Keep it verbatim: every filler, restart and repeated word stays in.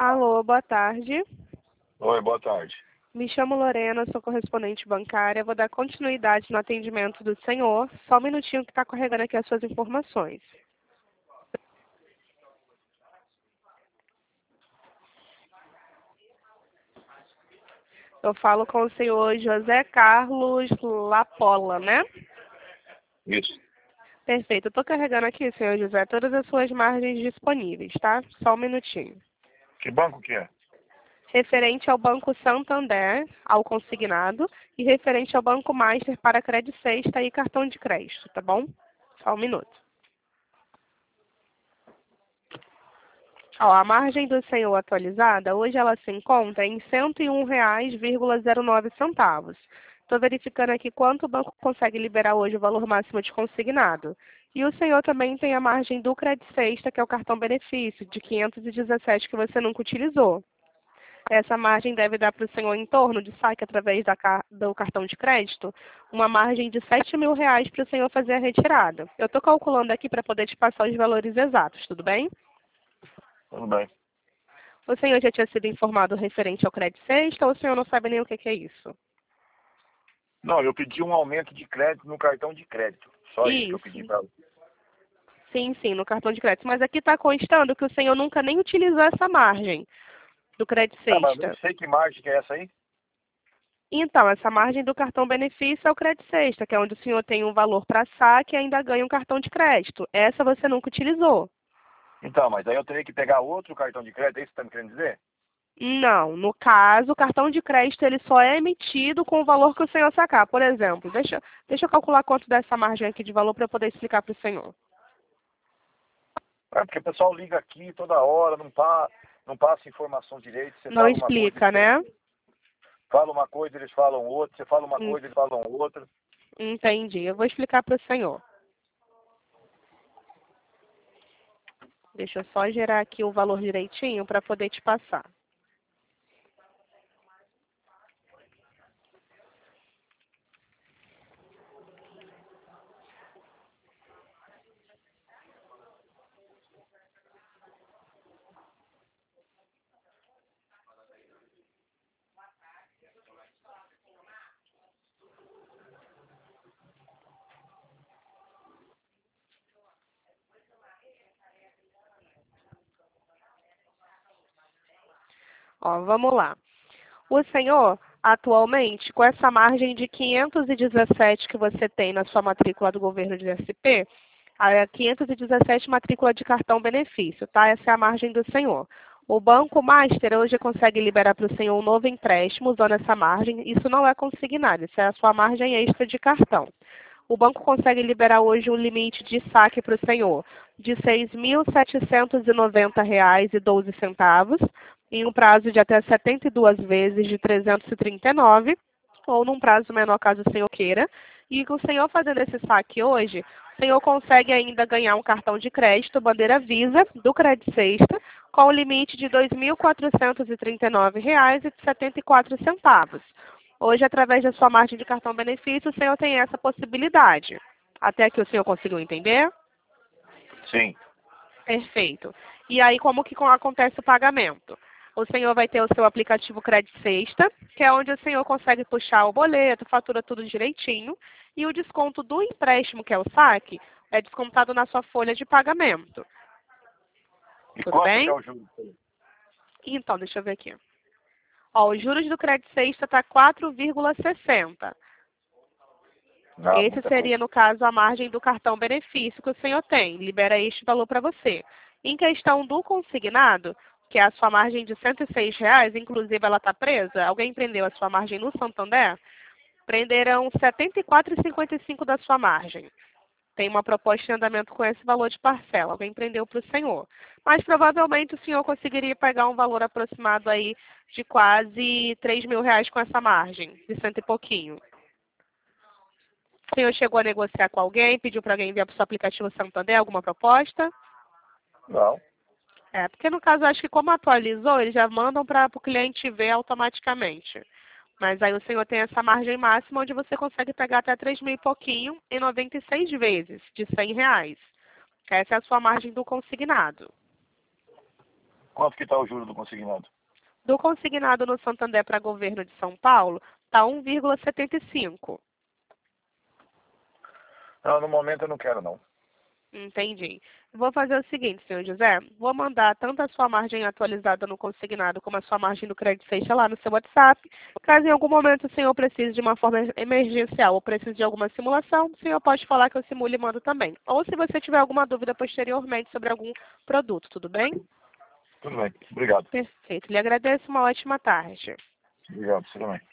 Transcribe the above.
Alô, boa tarde. Oi, boa tarde. Me chamo Lorena, sou correspondente bancária. Vou dar continuidade no atendimento do senhor. Só um minutinho que está carregando aqui as suas informações. Eu falo com o senhor José Carlos Lapola, né? Isso. Perfeito. Eu estou carregando aqui, senhor José, todas as suas margens disponíveis, tá? Só um minutinho. Que banco que é? Referente ao Banco Santander, ao consignado, e referente ao Banco Master para crédito sexta e cartão de crédito, tá bom? Só um minuto. Ó, a margem do senhor atualizada, hoje ela se encontra em cento e um reais e zero nove centavos. Estou verificando aqui quanto o banco consegue liberar hoje o valor máximo de consignado. E o senhor também tem a margem do crédito sexta, que é o cartão benefício, de quinhentos e dezessete que você nunca utilizou. Essa margem deve dar para o senhor em torno de saque através da, do cartão de crédito, uma margem de sete mil reais para o senhor fazer a retirada. Eu estou calculando aqui para poder te passar os valores exatos, tudo bem? Tudo bem. O senhor já tinha sido informado referente ao crédito sexta ou o senhor não sabe nem o que, que é isso? Não, eu pedi um aumento de crédito no cartão de crédito. Só isso, Isso. que eu pedi para... Sim, sim, no cartão de crédito. Mas aqui está constando que o senhor nunca nem utilizou essa margem do crédito Ah, mas eu sexta. não sei que margem que é essa aí. Então, essa margem do cartão benefício é o crédito sexta, que é onde o senhor tem um valor para saque e ainda ganha um cartão de crédito. Essa você nunca utilizou. Então, mas aí eu teria que pegar outro cartão de crédito, é isso que você está me querendo dizer? Não, no caso, o cartão de crédito ele só é emitido com o valor que o senhor sacar. Por exemplo, deixa, deixa eu calcular quanto dessa margem aqui de valor para eu poder explicar para o senhor. É porque o pessoal liga aqui toda hora, não, pa... não passa informação direito. Você Não fala uma coisa, explica, eles né? fala uma coisa, eles falam outra. Você fala uma Hum, coisa, eles falam outra. Entendi. Eu vou explicar para o senhor. Deixa eu só gerar aqui o valor direitinho para poder te passar. Ó, vamos lá. O senhor, atualmente, com essa margem de quinhentos e dezessete que você tem na sua matrícula do governo de S P, a quinhentos e dezessete matrícula de cartão benefício, tá? Essa é a margem do senhor. O Banco Master hoje consegue liberar para o senhor um novo empréstimo usando essa margem. Isso não é consignado, isso é a sua margem extra de cartão. O banco consegue liberar hoje um limite de saque para o senhor de seis mil setecentos e noventa reais e doze centavos, em um prazo de até setenta e duas vezes de trezentos e trinta e nove, ou num prazo menor caso o senhor queira. E com o senhor fazendo esse saque hoje, o senhor consegue ainda ganhar um cartão de crédito, bandeira Visa, do Crédito Sexta, com o limite de dois mil quatrocentos e trinta e nove reais e setenta e quatro centavos. Hoje, através da sua margem de cartão benefício, o senhor tem essa possibilidade. Até que o senhor conseguiu entender? Sim. Perfeito. E aí, como que acontece o pagamento? O senhor vai ter o seu aplicativo Crédito Sexta, que é onde o senhor consegue puxar o boleto, fatura tudo direitinho, e o desconto do empréstimo, que é o saque, é descontado na sua folha de pagamento. E Tudo quanto bem? que é o juro? Então, deixa eu ver aqui. Ó, os juros do Crédito Sexta está quatro vírgula sessenta. Ah, Esse muita seria, coisa. no caso, a margem do cartão benefício que o senhor tem. Libera este valor para você. Em questão do consignado, que é a sua margem de cento e seis reais, inclusive ela está presa, alguém prendeu a sua margem no Santander, prenderão setenta e quatro reais e cinquenta e cinco da sua margem. Tem uma proposta em andamento com esse valor de parcela. Alguém prendeu para o senhor. Mas provavelmente o senhor conseguiria pagar um valor aproximado aí de quase três mil reais com essa margem, de cento e pouquinho. O senhor chegou a negociar com alguém, pediu para alguém enviar para o seu aplicativo Santander alguma proposta? Não. É, porque no caso, acho que como atualizou, eles já mandam para o cliente ver automaticamente. Mas aí o senhor tem essa margem máxima onde você consegue pegar até três mil e pouquinho em noventa e seis vezes, de cem reais. Essa é a sua margem do consignado. Quanto que está o juro do consignado? Do consignado no Santander para governo de São Paulo, está um vírgula setenta e cinco. Não, no momento eu não quero, não. Entendi. Vou fazer o seguinte, senhor José. Vou mandar tanto a sua margem atualizada no consignado como a sua margem do crédito fecha lá no seu WhatsApp. Caso em algum momento o senhor precise de uma forma emergencial ou precise de alguma simulação, o senhor pode falar que eu simulo e mando também. Ou se você tiver alguma dúvida posteriormente sobre algum produto, tudo bem? Tudo bem. Obrigado. Perfeito. Lhe agradeço. Uma ótima tarde. Obrigado. Você também.